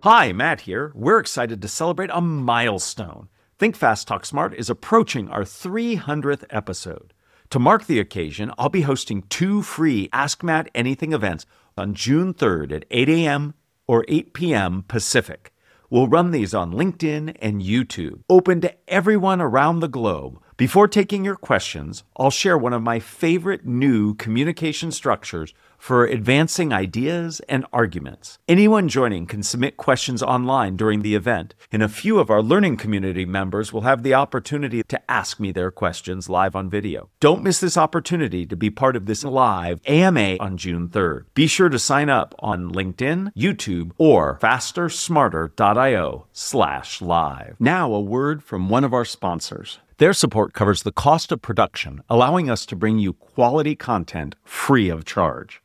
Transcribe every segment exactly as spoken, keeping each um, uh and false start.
Hi, Matt here. We're excited to celebrate a milestone. Think Fast, Talk Smart is approaching our three hundredth episode. To mark the occasion, I'll be hosting two free Ask Matt Anything events on June third at eight a.m. or eight p.m. Pacific. We'll run these on LinkedIn and YouTube, open to everyone around the globe. Before taking your questions, I'll share one of my favorite new communication structures for advancing ideas and arguments. Anyone joining can submit questions online during the event, and a few of our learning community members will have the opportunity to ask me their questions live on video. Don't miss this opportunity to be part of this live A M A on June third. Be sure to sign up on LinkedIn, YouTube, or fastersmarter.io slash live. Now a word from one of our sponsors. Their support covers the cost of production, allowing us to bring you quality content free of charge.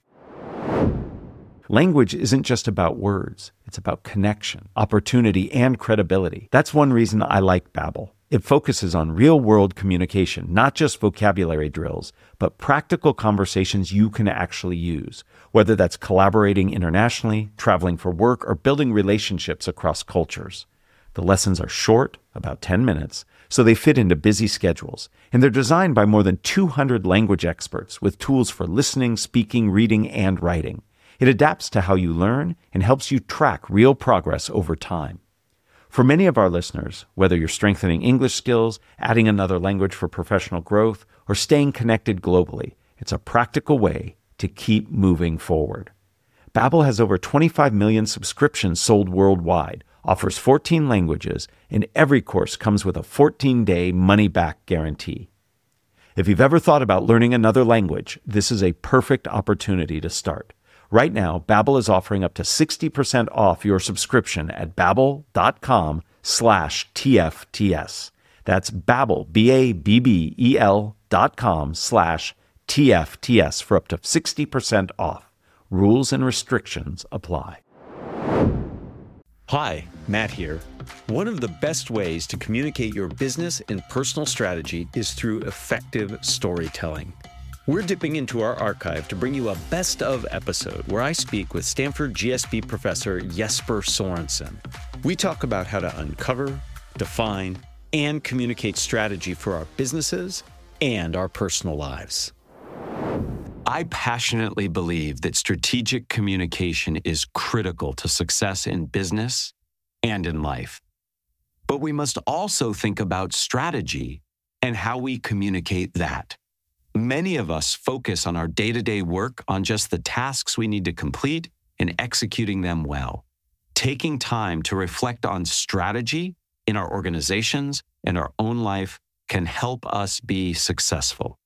Language isn't just about words. It's about connection, opportunity, and credibility. That's one reason I like Babbel. It focuses on real-world communication, not just vocabulary drills, but practical conversations you can actually use, whether that's collaborating internationally, traveling for work, or building relationships across cultures. The lessons are short, about ten minutes, so they fit into busy schedules, and they're designed by more than two hundred language experts with tools for listening, speaking, reading, and writing. It adapts to how you learn and helps you track real progress over time. For many of our listeners, whether you're strengthening English skills, adding another language for professional growth, or staying connected globally, it's a practical way to keep moving forward. Babbel has over twenty-five million subscriptions sold worldwide, offers fourteen languages, and every course comes with a fourteen-day money-back guarantee. If you've ever thought about learning another language, this is a perfect opportunity to start. Right now, Babbel is offering up to sixty percent off your subscription at babbel.com slash TFTS. That's Babbel, B-A-B-B-E-L dot com slash TFTS for up to sixty percent off. Rules and restrictions apply. Hi, Matt here. One of the best ways to communicate your business and personal strategy is through effective storytelling. We're dipping into our archive to bring you a best of episode where I speak with Stanford G S B professor Jesper Sorensen. We talk about how to uncover, define, and communicate strategy for our businesses and our personal lives. I passionately believe that strategic communication is critical to success in business and in life. But we must also think about strategy and how we communicate that. Many of us focus on our day-to-day work on just the tasks we need to complete and executing them well. Taking time to reflect on strategy in our organizations and our own life can help us be successful.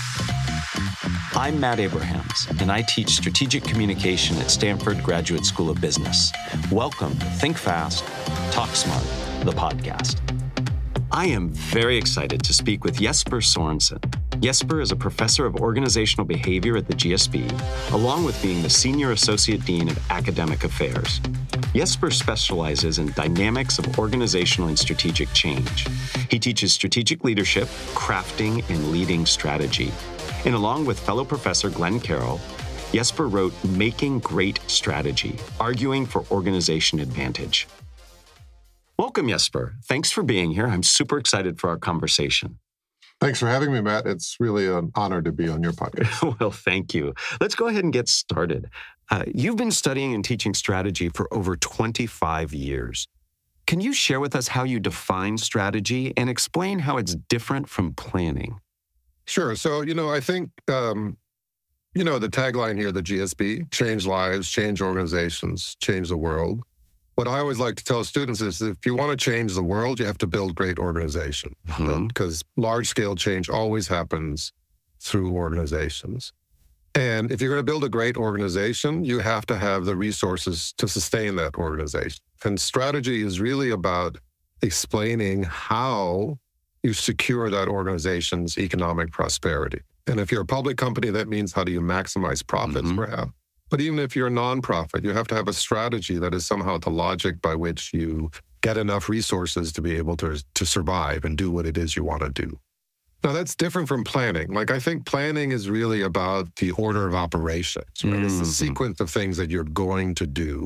I'm Matt Abrahams, and I teach strategic communication at Stanford Graduate School of Business. Welcome to Think Fast, Talk Smart, the podcast. I am very excited to speak with Jesper Sorensen. Jesper is a professor of organizational behavior at the G S B, along with being the Senior Associate Dean of Academic Affairs. Jesper specializes in dynamics of organizational and strategic change. He teaches strategic leadership, crafting, and leading strategy. And along with fellow professor Glenn Carroll, Jesper wrote Making Great Strategy, Arguing for Organization Advantage. Welcome, Jesper. Thanks for being here. I'm super excited for our conversation. Thanks for having me, Matt. It's really an honor to be on your podcast. Well, thank you. Let's go ahead and get started. Uh, you've been studying and teaching strategy for over twenty-five years. Can you share with us how you define strategy and explain how it's different from planning? Sure. So, you know, I think, um, you know, the tagline here, the G S B, change lives, change organizations, change the world. What I always like to tell students is if you want to change the world, you have to build great organization, mm-hmm. because large-scale change always happens through organizations. And if you're going to build a great organization, you have to have the resources to sustain that organization. And strategy is really about explaining how you secure that organization's economic prosperity. And if you're a public company, that means how do you maximize profits, mm-hmm. perhaps. But even if you're a nonprofit, you have to have a strategy that is somehow the logic by which you get enough resources to be able to, to survive and do what it is you want to do. Now, that's different from planning. Like, I think planning is really about the order of operations, right? Mm-hmm. It's the sequence of things that you're going to do.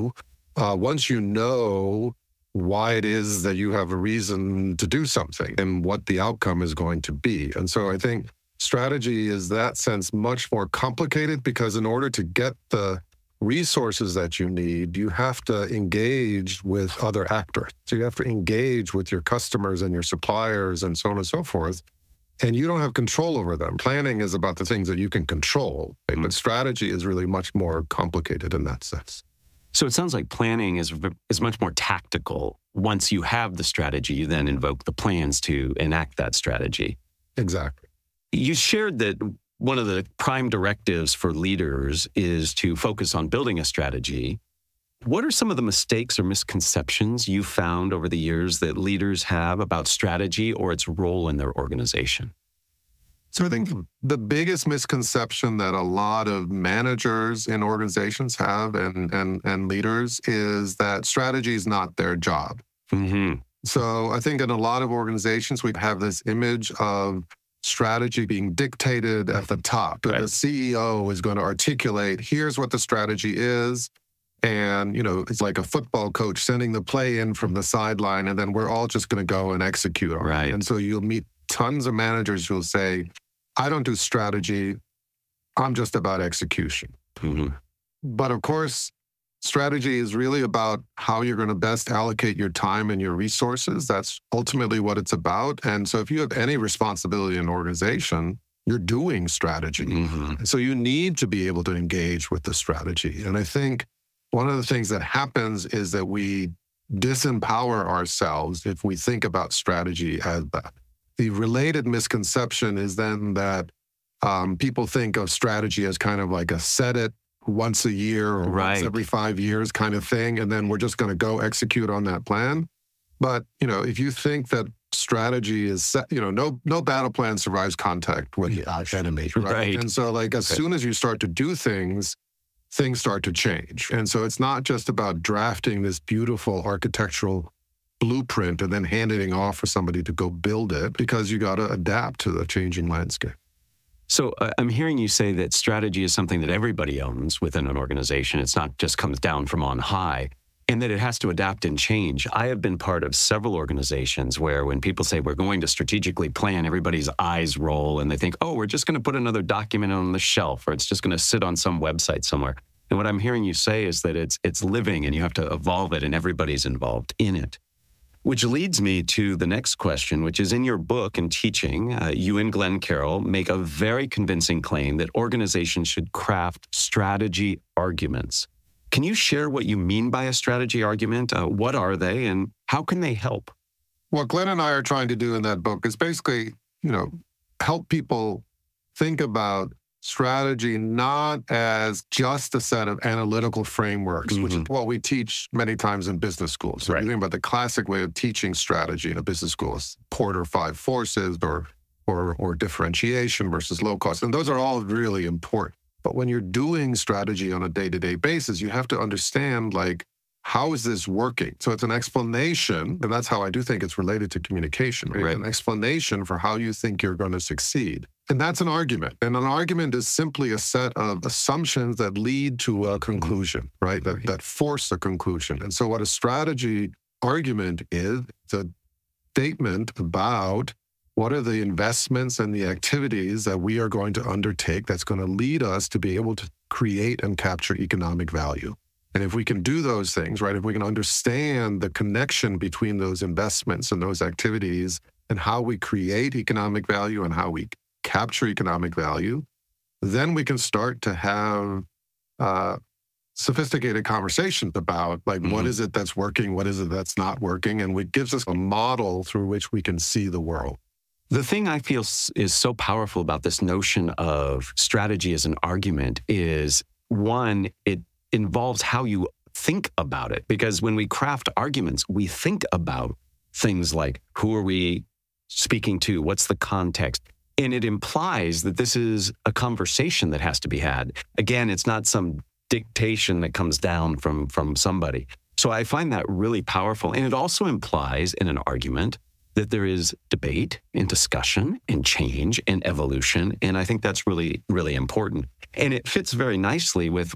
uh, once you know why it is that you have a reason to do something and what the outcome is going to be. And so I think strategy is that sense much more complicated, because in order to get the resources that you need, you have to engage with other actors. So you have to engage with your customers and your suppliers and so on and so forth. And you don't have control over them. Planning is about the things that you can control, right? But strategy is really much more complicated in that sense. So it sounds like planning is is much more tactical. Once you have the strategy, you then invoke the plans to enact that strategy. Exactly. You shared that one of the prime directives for leaders is to focus on building a strategy. What are some of the mistakes or misconceptions you found over the years that leaders have about strategy or its role in their organization? So I think the biggest misconception that a lot of managers in organizations have and and, and leaders is that strategy is not their job. Mm-hmm. So I think in a lot of organizations, we have this image of strategy being dictated at the top. Right. The C E O is going to articulate, here's what the strategy is. And, you know, it's like a football coach sending the play in from the sideline, and then we're all just going to go and execute on Right. it. And so you'll meet tons of managers who will say, I don't do strategy, I'm just about execution. Mm-hmm. But of course, strategy is really about how you're going to best allocate your time and your resources. That's ultimately what it's about. And so if you have any responsibility in an organization, you're doing strategy. Mm-hmm. So you need to be able to engage with the strategy. And I think one of the things that happens is that we disempower ourselves if we think about strategy as that. The related misconception is then that um, people think of strategy as kind of like a set it once a year or Right. once every five years kind of thing, and then we're just going to go execute on that plan. But, you know, if you think that strategy is set, you know, no no battle plan survives contact with the enemy, right? Right. And so, like, as Okay. soon as you start to do things, things start to change. And so it's not just about drafting this beautiful architectural blueprint and then handing it off for somebody to go build it, because you got to adapt to the changing landscape. So uh, I'm hearing you say that strategy is something that everybody owns within an organization. It's not just comes down from on high, and that it has to adapt and change. I have been part of several organizations where when people say we're going to strategically plan, everybody's eyes roll and they think, oh, we're just going to put another document on the shelf, or it's just going to sit on some website somewhere. And what I'm hearing you say is that it's it's living and you have to evolve it and everybody's involved in it. Which leads me to the next question, which is in your book and teaching, uh, you and Glenn Carroll make a very convincing claim that organizations should craft strategy arguments. Can you share what you mean by a strategy argument? Uh, what are they and how can they help? What Glenn and I are trying to do in that book is basically, you know, help people think about strategy not as just a set of analytical frameworks, mm-hmm. which is what we teach many times in business schools. So right. you think about the classic way of teaching strategy in a business school is Porter five forces or, or, or differentiation versus low cost. And those are all really important. But when you're doing strategy on a day-to-day basis, you have to understand, like, how is this working? So it's an explanation, and that's how I do think it's related to communication, right? Right. An explanation for how you think you're going to succeed. And that's an argument. And an argument is simply a set of assumptions that lead to a conclusion, right? That, that force a conclusion. And so what a strategy argument is, it's a statement about what are the investments and the activities that we are going to undertake that's going to lead us to be able to create and capture economic value. And if we can do those things, right, if we can understand the connection between those investments and those activities and how we create economic value and how we capture economic value, then we can start to have uh, sophisticated conversations about, like, mm-hmm. what is it that's working, what is it that's not working, and it gives us a model through which we can see the world. The thing I feel is so powerful about this notion of strategy as an argument is, one, it involves how you think about it. Because when we craft arguments, we think about things like, who are we speaking to? What's the context? And it implies that this is a conversation that has to be had. Again, it's not some dictation that comes down from, from somebody. So I find that really powerful. And it also implies in an argument that there is debate and discussion and change and evolution. And I think that's really, really important. And it fits very nicely with what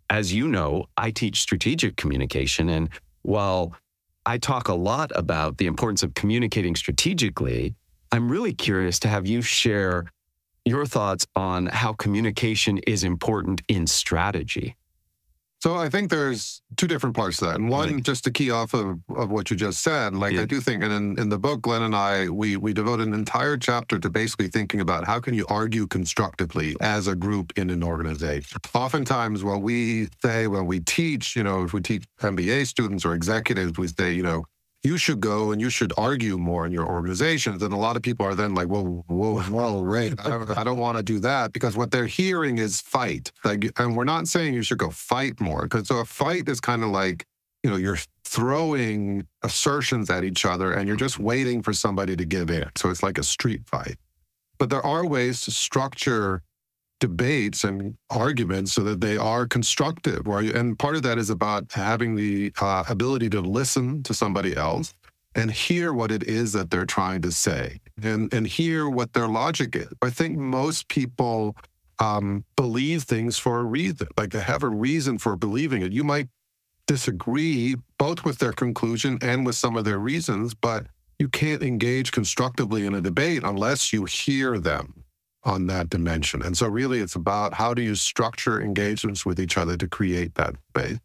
as you know, I teach strategic communication. And while I talk a lot about the importance of communicating strategically, I'm really curious to have you share your thoughts on how communication is important in strategy. So I think there's two different parts to that. And one, Right. just to key off of, of what you just said, like Yeah. I do think, and in, in the book, Glenn and I, we we devote an entire chapter to basically thinking about how can you argue constructively as a group in an organization. Oftentimes when we say, when we teach, you know, if we teach M B A students or executives, we say, you know, you should go and you should argue more in your organizations. And a lot of people are then like, whoa, whoa, whoa, right. I don't, I don't want to do that, because what they're hearing is fight. Like, and we're not saying you should go fight more, because so a fight is kind of like, you know, you're throwing assertions at each other and you're just waiting for somebody to give in. So it's like a street fight. But there are ways to structure debates and arguments so that they are constructive. And part of that is about having the uh, ability to listen to somebody else and hear what it is that they're trying to say, and, and hear what their logic is. I think most people um, believe things for a reason, like they have a reason for believing it. You might disagree both with their conclusion and with some of their reasons, but you can't engage constructively in a debate unless you hear them on that dimension. And so really it's about how do you structure engagements with each other to create that debate.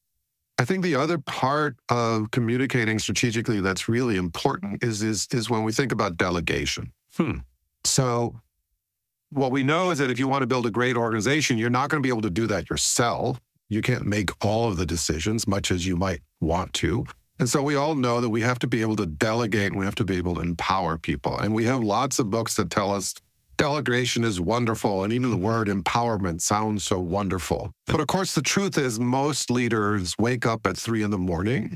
I think the other part of communicating strategically that's really important is, is, is when we think about delegation. Hmm. So what we know is that if you want to build a great organization, you're not going to be able to do that yourself. You can't make all of the decisions, much as you might want to. And so we all know that we have to be able to delegate and we have to be able to empower people. And we have lots of books that tell us delegation is wonderful, and even the word empowerment sounds so wonderful. But of course, the truth is most leaders wake up at three in the morning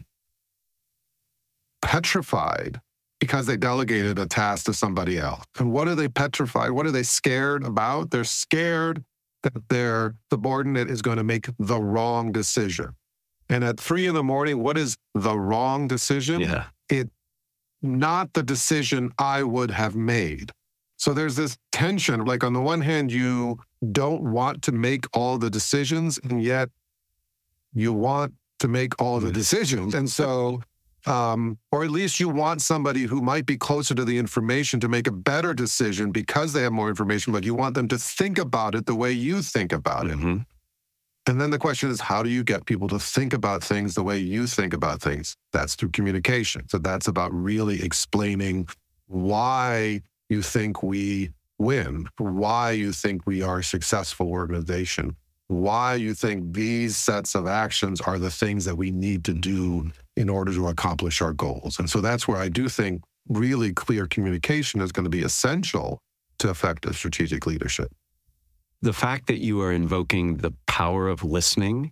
petrified because they delegated a task to somebody else. And what are they petrified? What are they scared about? They're scared that their subordinate is going to make the wrong decision. And at three in the morning, what is the wrong decision? Yeah. It's not the decision I would have made. So there's this tension, like on the one hand, you don't want to make all the decisions, and yet you want to make all the decisions. And so, um, or at least you want somebody who might be closer to the information to make a better decision because they have more information, but you want them to think about it the way you think about it. Mm-hmm. And then the question is, how do you get people to think about things the way you think about things? That's through communication. So that's about really explaining why you think we win, why you think we are a successful organization, why you think these sets of actions are the things that we need to do in order to accomplish our goals. And so that's where I do think really clear communication is going to be essential to effective strategic leadership. The fact that you are invoking the power of listening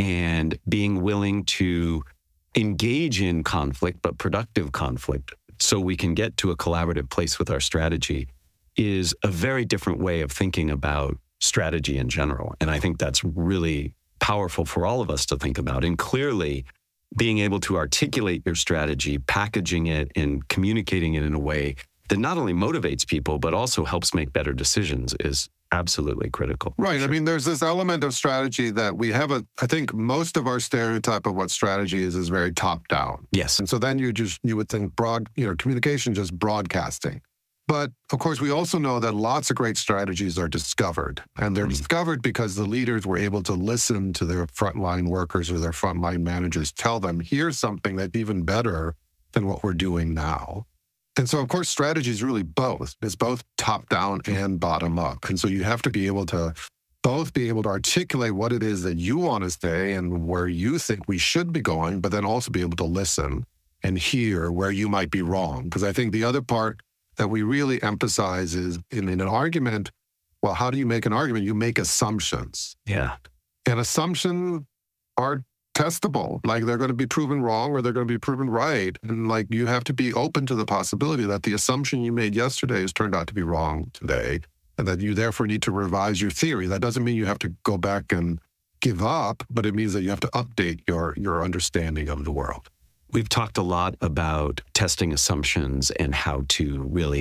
and being willing to engage in conflict, but productive conflict, so we can get to a collaborative place with our strategy is a very different way of thinking about strategy in general. And I think that's really powerful for all of us to think about. And clearly, being able to articulate your strategy, packaging it, and communicating it in a way that not only motivates people, but also helps make better decisions is absolutely critical. Right. Sure. I mean, there's this element of strategy that we have a, I think most of our stereotype of what strategy is, is very top down. Yes. And so then you just, you would think broad, you know, communication, just broadcasting. But of course, we also know that lots of great strategies are discovered, and they're mm-hmm. discovered because the leaders were able to listen to their frontline workers or their frontline managers, tell them, here's something that's even better than what we're doing now. And so, of course, strategy is really both. It's both top down and bottom up. And so you have to be able to both be able to articulate what it is that you want to say and where you think we should be going, but then also be able to listen and hear where you might be wrong. Because I think the other part that we really emphasize is in, in an argument, well, how do you make an argument? You make assumptions. Yeah. And assumptions are testable. Like they're going to be proven wrong or they're going to be proven right. And like you have to be open to the possibility that the assumption you made yesterday has turned out to be wrong today, and that you therefore need to revise your theory. That doesn't mean you have to go back and give up, but it means that you have to update your, your understanding of the world. We've talked a lot about testing assumptions and how to really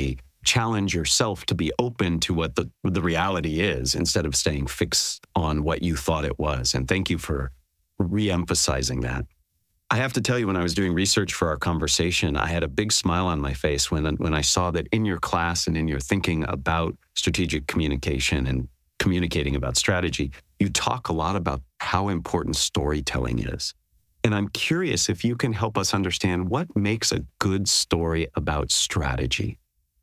challenge yourself to be open to what the, the reality is instead of staying fixed on what you thought it was. And thank you for re-emphasizing that. I have to tell you, when I was doing research for our conversation, I had a big smile on my face when, when I saw that in your class and in your thinking about strategic communication and communicating about strategy, you talk a lot about how important storytelling is. And I'm curious if you can help us understand what makes a good story about strategy.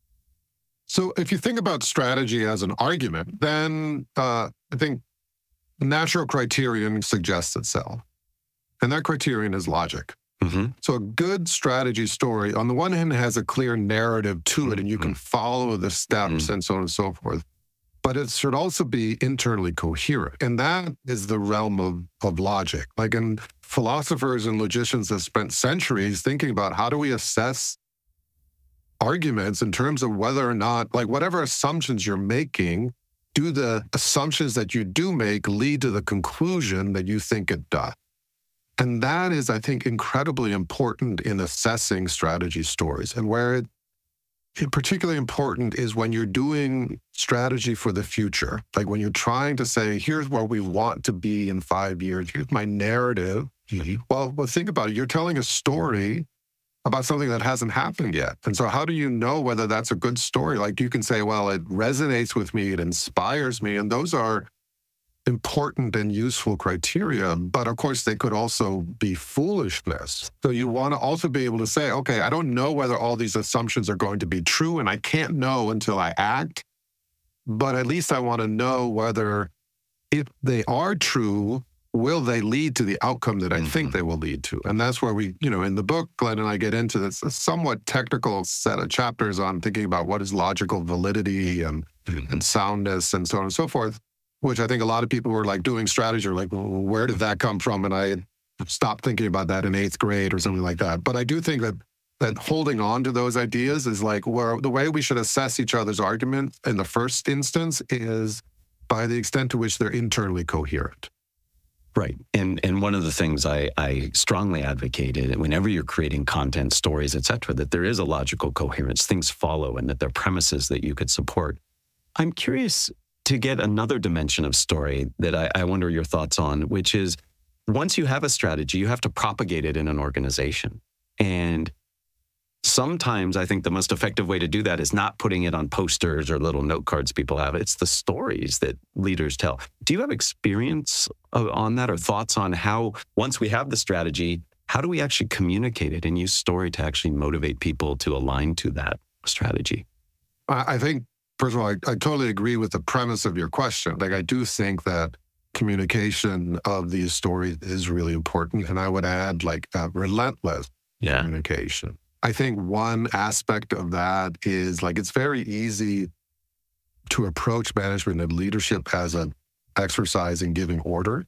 So if you think about strategy as an argument, then uh, I think the natural criterion suggests itself. And that criterion is logic. Mm-hmm. So a good strategy story, on the one hand, has a clear narrative to it, and you can follow the steps mm-hmm. and so on and so forth. But it should also be internally coherent. And that is the realm of, of logic. Like, and philosophers and logicians have spent centuries thinking about how do we assess arguments in terms of whether or not, like whatever assumptions you're making, do the assumptions that you do make lead to the conclusion that you think it does? And that is, I think, incredibly important in assessing strategy stories. And where it, it particularly important is when you're doing strategy for the future. Like when you're trying to say, here's where we want to be in five years. Here's my narrative. Mm-hmm. Well, well, think about it. You're telling a story about something that hasn't happened yet. And so how do you know whether that's a good story? Like you can say, well, it resonates with me, it inspires me. And those are important and useful criteria, but of course they could also be foolishness. So you want to also be able to say, okay, I don't know whether all these assumptions are going to be true, and I can't know until I act, but at least I want to know whether if they are true, will they lead to the outcome that I mm-hmm. think they will lead to? And that's where we, you know, in the book, Glenn and I get into this a somewhat technical set of chapters on thinking about what is logical validity and, mm-hmm. and soundness and so on and so forth, which I think a lot of people were like doing strategy, or like, well, where did that come from? And I stopped thinking about that in eighth grade or something like that. But I do think that that holding on to those ideas is like where the way we should assess each other's argument in the first instance is by the extent to which they're internally coherent. Right. And and one of the things I, I strongly advocated, whenever you're creating content, stories, et cetera, that there is a logical coherence, things follow, and that there are premises that you could support. I'm curious to get another dimension of story that I, I wonder your thoughts on, which is once you have a strategy, you have to propagate it in an organization. And sometimes I think the most effective way to do that is not putting it on posters or little note cards people have. It's the stories that leaders tell. Do you have experience on that or thoughts on how, once we have the strategy, how do we actually communicate it and use story to actually motivate people to align to that strategy? I think, first of all, I, I totally agree with the premise of your question. Like, I do think that communication of these stories is really important. And I would add, like, uh, relentless yeah. communication. I think one aspect of that is, like, it's very easy to approach management and leadership as an exercise in giving order.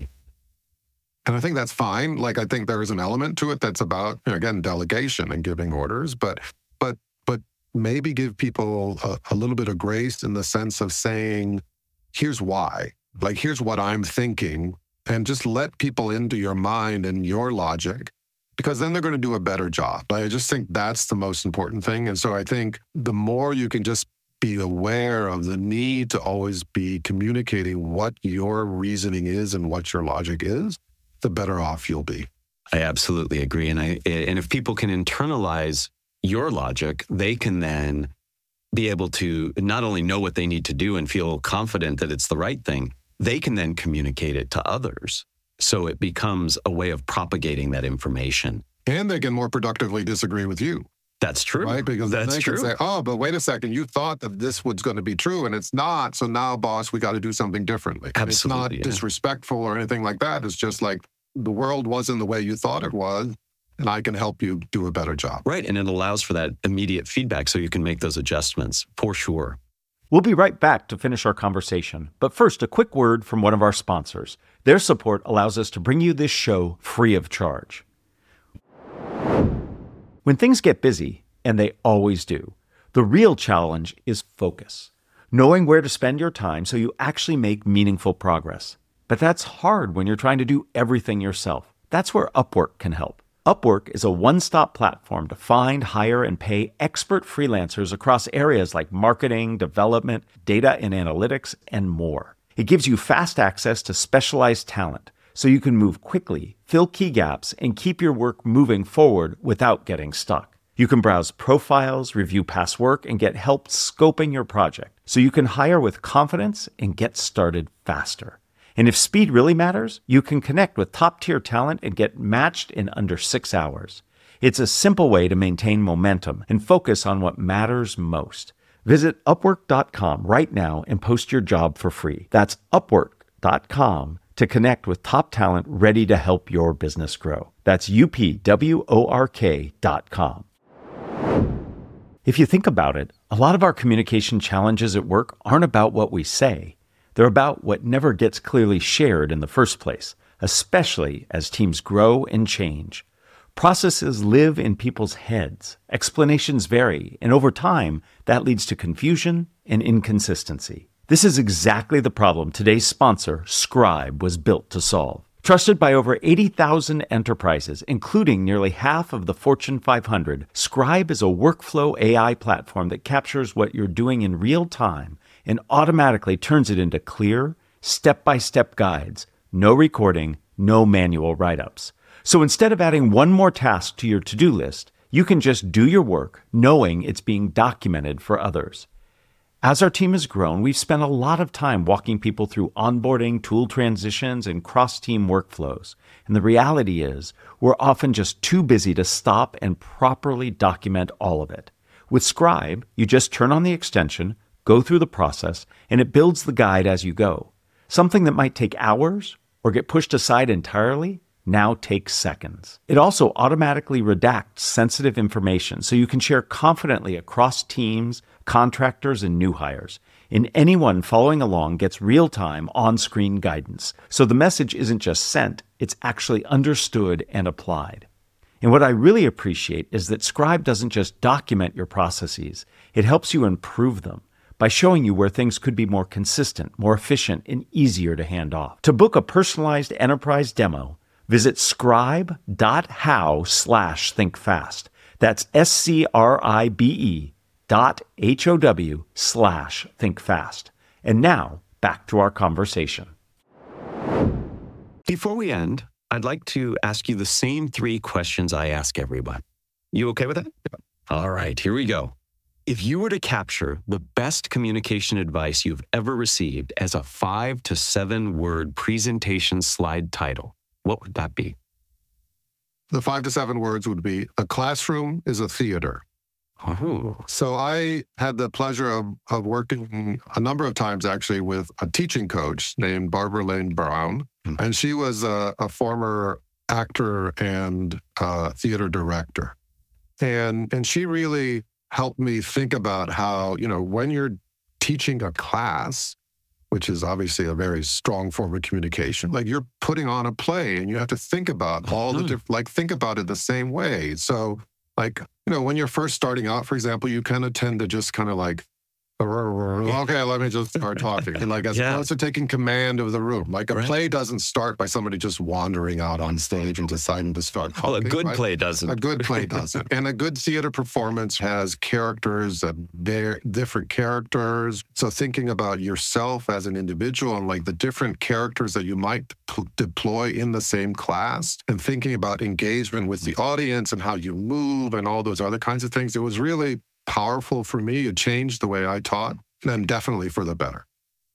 And I think that's fine. Like, I think there is an element to it that's about, you know, again, delegation and giving orders, but but but maybe give people a, a little bit of grace in the sense of saying, here's why. Like, here's what I'm thinking, and just let people into your mind and your logic, because then they're going to do a better job. I just think that's the most important thing. And so I think the more you can just be aware of the need to always be communicating what your reasoning is and what your logic is, the better off you'll be. I absolutely agree. And I and if people can internalize your logic, they can then be able to not only know what they need to do and feel confident that it's the right thing, they can then communicate it to others. So it becomes a way of propagating that information. And they can more productively disagree with you. That's true. Right? Because That's they true. can say, oh, but wait a second, you thought that this was going to be true and it's not. So now, boss, we got to do something differently. Absolutely. It's not yeah. disrespectful or anything like that. It's just like the world wasn't the way you thought it was, and I can help you do a better job. Right. And it allows for that immediate feedback so you can make those adjustments for sure. We'll be right back to finish our conversation. But first, a quick word from one of our sponsors. Their support allows us to bring you this show free of charge. When things get busy, and they always do, the real challenge is focus. Knowing where to spend your time so you actually make meaningful progress. But that's hard when you're trying to do everything yourself. That's where Upwork can help. Upwork is a one-stop platform to find, hire, and pay expert freelancers across areas like marketing, development, data and analytics, and more. It gives you fast access to specialized talent, so you can move quickly, fill key gaps, and keep your work moving forward without getting stuck. You can browse profiles, review past work, and get help scoping your project, so you can hire with confidence and get started faster. And if speed really matters, you can connect with top-tier talent and get matched in under six hours. It's a simple way to maintain momentum and focus on what matters most. Visit upwork dot com right now and post your job for free. That's upwork dot com to connect with top talent ready to help your business grow. That's U P W O R K dot com. If you think about it, a lot of our communication challenges at work aren't about what we say. They're about what never gets clearly shared in the first place, especially as teams grow and change. Processes live in people's heads, explanations vary, and over time, that leads to confusion and inconsistency. This is exactly the problem today's sponsor, Scribe, was built to solve. Trusted by over eighty thousand enterprises, including nearly half of the Fortune five hundred, Scribe is a workflow A I platform that captures what you're doing in real time and automatically turns it into clear, step-by-step guides. No recording, no manual write-ups. So instead of adding one more task to your to-do list, you can just do your work knowing it's being documented for others. As our team has grown, we've spent a lot of time walking people through onboarding, tool transitions, and cross-team workflows. And the reality is, we're often just too busy to stop and properly document all of it. With Scribe, you just turn on the extension, go through the process, and it builds the guide as you go. Something that might take hours or get pushed aside entirely now takes seconds. It also automatically redacts sensitive information so you can share confidently across teams, contractors, and new hires. And anyone following along gets real-time on-screen guidance. So the message isn't just sent, it's actually understood and applied. And what I really appreciate is that Scribe doesn't just document your processes, it helps you improve them by showing you where things could be more consistent, more efficient, and easier to hand off. To book a personalized enterprise demo, visit scribe.how slash thinkfast. That's S-C-R-I-B-E dot H-O-W slash thinkfast. And now, back to our conversation. Before we end, I'd like to ask you the same three questions I ask everyone. You okay with that? Yeah. All right, here we go. If you were to capture the best communication advice you've ever received as a five to seven word presentation slide title, what would that be? The five to seven words would be, a classroom is a theater. Oh. So I had the pleasure of, of working a number of times actually with a teaching coach named Barbara Lane Brown. Mm-hmm. And she was a, a former actor and uh, theater director. And, and she really helped me think about how, you know, when you're teaching a class, which is obviously a very strong form of communication, like you're putting on a play and you have to think about all the different, like think about it the same way. So like, you know, when you're first starting out, for example, you kind of tend to just kind of like, okay, let me just start talking. And like as yeah. opposed to taking command of the room. Like a right. play doesn't start by somebody just wandering out on stage and deciding to start talking. Well, a good right? play doesn't. A good play doesn't. And a good theater performance has characters, and they're different characters. So thinking about yourself as an individual and like the different characters that you might p- deploy in the same class, and thinking about engagement with the audience and how you move and all those other kinds of things. It was really powerful for me. It changed the way I taught, and definitely for the better.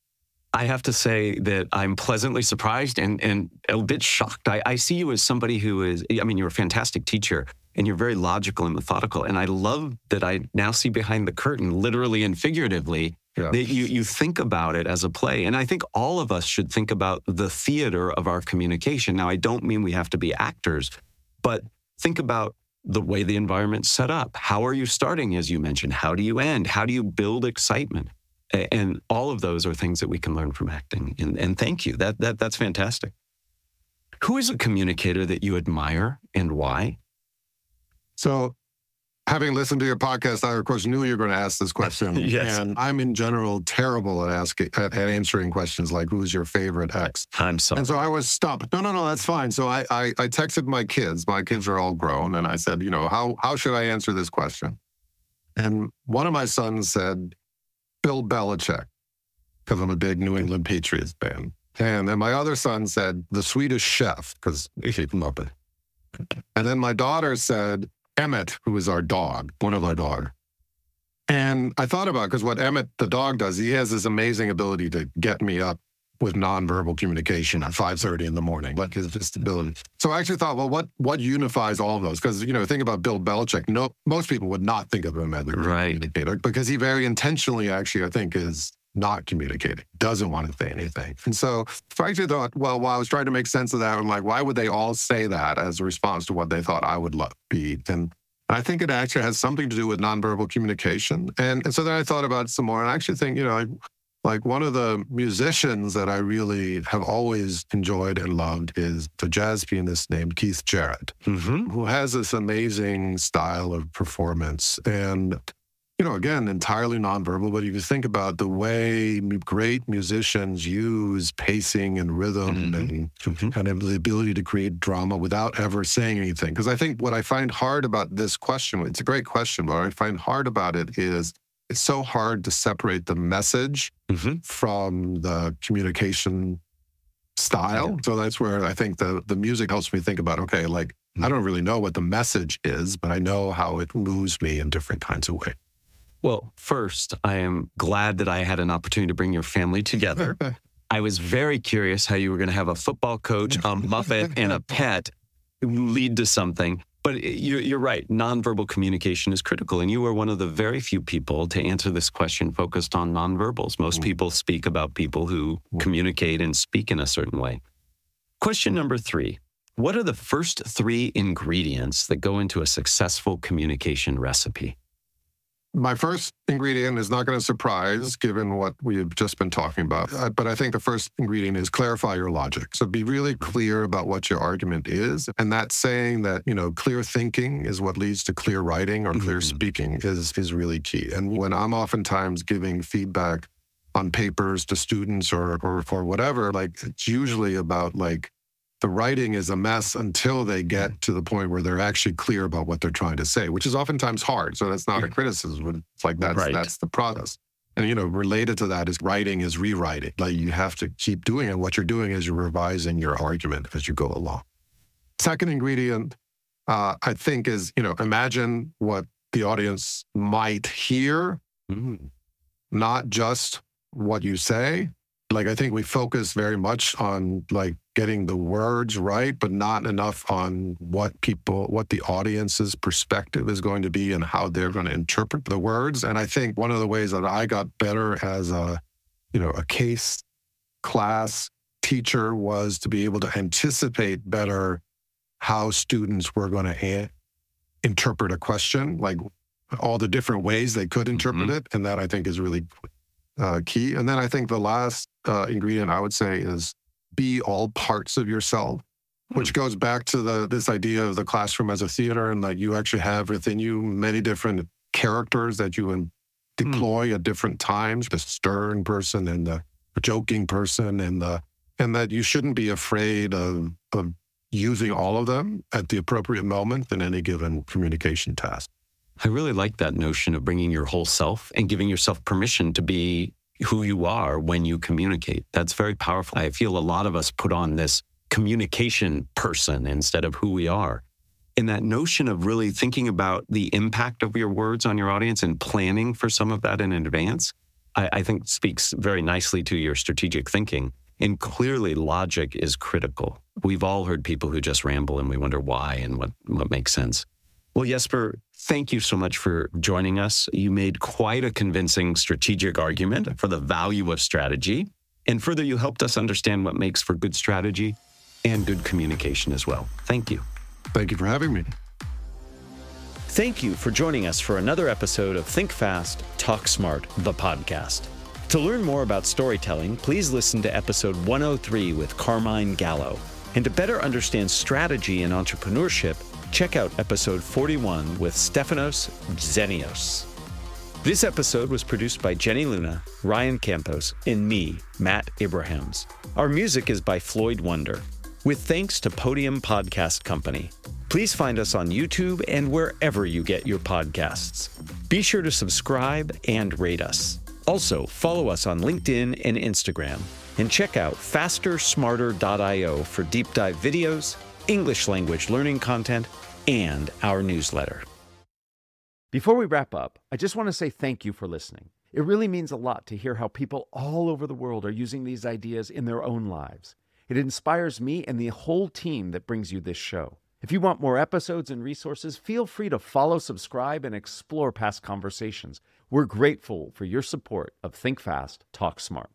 I have to say that I'm pleasantly surprised and, and a bit shocked. I, I see you as somebody who is, I mean, you're a fantastic teacher and you're very logical and methodical. And I love that I now see behind the curtain, literally and figuratively, yeah. that you, you think about it as a play. And I think all of us should think about the theater of our communication. Now, I don't mean we have to be actors, but think about the way the environment's set up. How are you starting, as you mentioned? How do you end? How do you build excitement? And all of those are things that we can learn from acting. And, and thank you. That that that's fantastic. Who is a communicator that you admire and why? So having listened to your podcast, I, of course, knew you were going to ask this question. Yes. And I'm, in general, terrible at asking, at, at answering questions like, who's your favorite ex? I'm sorry. And so I was stumped. No, no, no, that's fine. So I, I, I texted my kids. My kids are all grown. And I said, you know, how, how should I answer this question? And one of my sons said, Bill Belichick, because I'm a big New England Patriots fan. And then my other son said, the Swedish Chef, because he keep him up. And then my daughter said, Emmett, who is our dog, one of our dog. And I thought about, because what Emmett, the dog, does, he has this amazing ability to get me up with nonverbal communication at five thirty in the morning, like his just ability. So I actually thought, well, what what unifies all of those? Because, you know, think about Bill Belichick. No, most people would not think of him as a Right. communicator, because he very intentionally, actually, I think, is not communicating, doesn't want to say anything. And so I actually thought, well, while I was trying to make sense of that, I'm like, why would they all say that as a response to what they thought I would love, be? And I think it actually has something to do with nonverbal communication. And, and so then I thought about it some more, and I actually think, you know, I, like one of the musicians that I really have always enjoyed and loved is the jazz pianist named Keith Jarrett, Mm-hmm. who has this amazing style of performance. And, you know, again, entirely nonverbal, but if you think about the way great musicians use pacing and rhythm Mhm. and Mm-hmm. kind of the ability to create drama without ever saying anything. Because I think what I find hard about this question, it's a great question, but what I find hard about it is it's so hard to separate the message Mm-hmm. from the communication style. So that's where I think the, the music helps me think about, okay, like, I don't really know what the message is, but I know how it moves me in different kinds of ways. Well, first, I am glad that I had an opportunity to bring your family together. I was very curious how you were going to have a football coach, a Muppet, and a pet lead to something. But you're, you're right. Nonverbal communication is critical. And you are one of the very few people to answer this question focused on nonverbals. Most people speak about people who communicate and speak in a certain way. Question number three. What are the first three ingredients that go into a successful communication recipe? My first ingredient is not going to surprise, given what we've just been talking about. Uh, but I think the first ingredient is clarify your logic. So be really clear about what your argument is. And that's saying that, you know, clear thinking is what leads to clear writing, or clear Mhm. speaking is, is really key. And when I'm oftentimes giving feedback on papers to students or, or for whatever, like, it's usually about, like, the writing is a mess until they get to the point where they're actually clear about what they're trying to say, which is oftentimes hard. So that's not a criticism. It's like that's Right. that's the process. And, you know, related to that is writing is rewriting. Like, you have to keep doing it. What you're doing is you're revising your argument as you go along. Second ingredient, uh, I think, is, you know, imagine what the audience might hear, Mm. not just what you say. Like, I think we focus very much on, like, getting the words right, but not enough on what people, what the audience's perspective is going to be and how they're going to interpret the words. And I think one of the ways that I got better as a, you know, a case class teacher was to be able to anticipate better how students were going to a- interpret a question, like all the different ways they could interpret Mhm. it. And that, I think, is really uh, key. And then I think the last uh, ingredient I would say is be all parts of yourself, which goes back to the this idea of the classroom as a theater, and like you actually have within you many different characters that you in- deploy at different times, the stern person and the joking person, and the and that you shouldn't be afraid of, of using all of them at the appropriate moment in any given communication task. I really like that notion of bringing your whole self and giving yourself permission to be who you are when you communicate. That's very powerful. I feel a lot of us put on this communication person instead of who we are. And that notion of really thinking about the impact of your words on your audience and planning for some of that in advance, I, I think speaks very nicely to your strategic thinking. And clearly logic is critical. We've all heard people who just ramble and we wonder why and what, what makes sense. Well, Jesper, thank you so much for joining us. You made quite a convincing strategic argument for the value of strategy. And further, you helped us understand what makes for good strategy and good communication as well. Thank you. Thank you for having me. Thank you for joining us for another episode of Think Fast, Talk Smart, the podcast. To learn more about storytelling, please listen to episode one oh three with Carmine Gallo. And to better understand strategy and entrepreneurship, check out episode forty-one with Stefanos Xenios. This episode was produced by Jenny Luna, Ryan Campos, and me, Matt Abrahams. Our music is by Floyd Wonder, with thanks to Podium Podcast Company. Please find us on YouTube and wherever you get your podcasts. Be sure to subscribe and rate us. Also, follow us on LinkedIn and Instagram, and check out faster smarter dot io for deep dive videos, English language learning content, and our newsletter. Before we wrap up, I just want to say thank you for listening. It really means a lot to hear how people all over the world are using these ideas in their own lives. It inspires me and the whole team that brings you this show. If you want more episodes and resources, feel free to follow, subscribe, and explore past conversations. We're grateful for your support of Think Fast, Talk Smart.